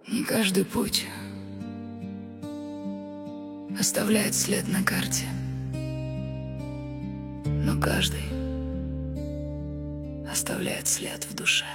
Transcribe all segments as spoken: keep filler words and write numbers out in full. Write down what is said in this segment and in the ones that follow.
Не каждый путь оставляет след на карте, но каждый оставляет след в душе.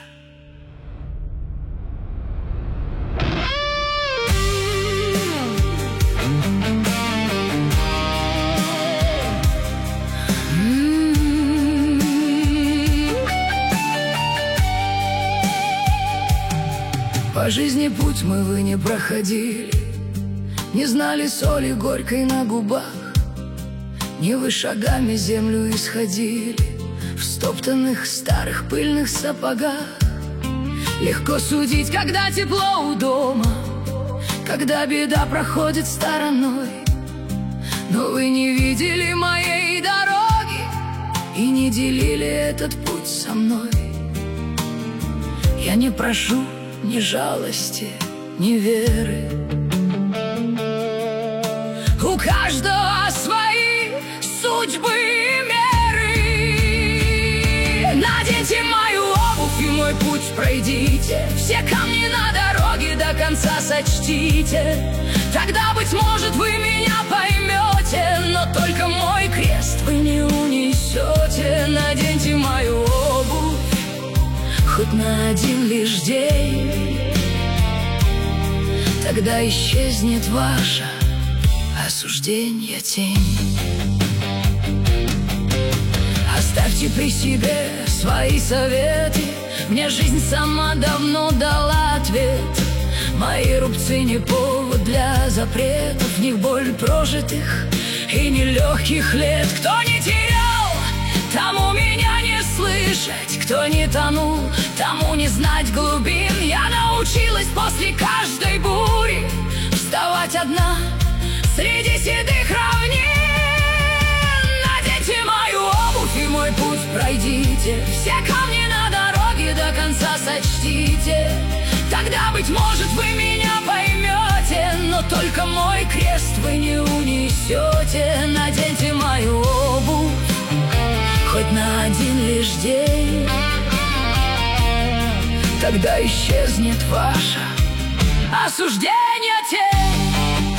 По жизни путь мы вы не проходили, не знали соли горькой на губах, не вы шагами землю исходили в стоптанных старых пыльных сапогах. Легко судить, когда тепло у дома, когда беда проходит стороной, но вы не видели моей дороги и не делили этот путь со мной. Я не прошу ни жалости, ни веры. У каждого свои судьбы и меры. Наденьте мою обувь и мой путь пройдите, все камни на дороге до конца сочтите. Тогда, быть может, вы меня поймете, но только мой крест вы не унесете. Наденьте мою обувь хоть на один лишь день, тогда исчезнет ваша осуждение тень. Оставьте при себе свои советы, мне жизнь сама давно дала ответ. Мои рубцы не повод для запретов, в них боль прожитых и нелегких лет. Кто не терял, тому меня не слышать, кто не тонул, тому не знать глубин. Я научилась после каждой бури вставать одна среди седых равнин. Наденьте мою обувь и мой путь пройдите, все камни на дороге до конца сочтите. Тогда, быть может, вы меня поймете, но только мой крест вы не унесете. Наденьте мою обувь хоть на один лишь день, тогда исчезнет ваше осуждение тень.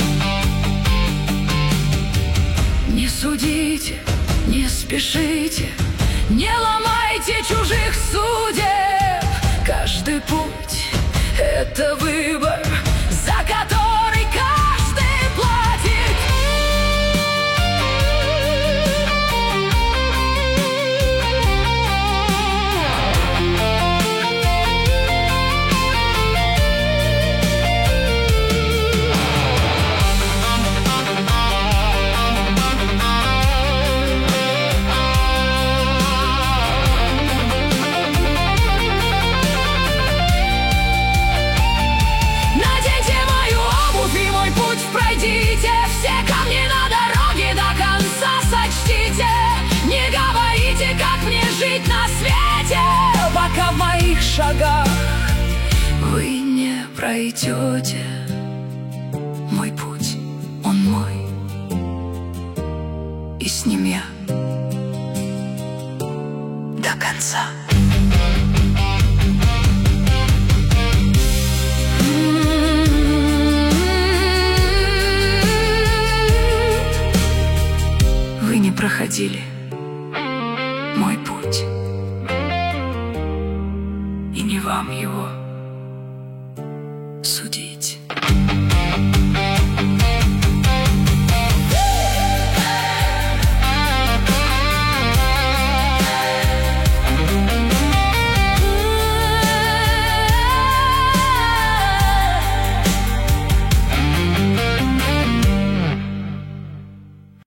Не судите, не спешите, не ломайте чужих судеб. Каждый путь — это выбор, за который каждый платит. На свете, пока в моих шагах вы не пройдете. Мой путь, он мой, и с ним я до конца. Вы не проходили мой путь, и не вам его судить.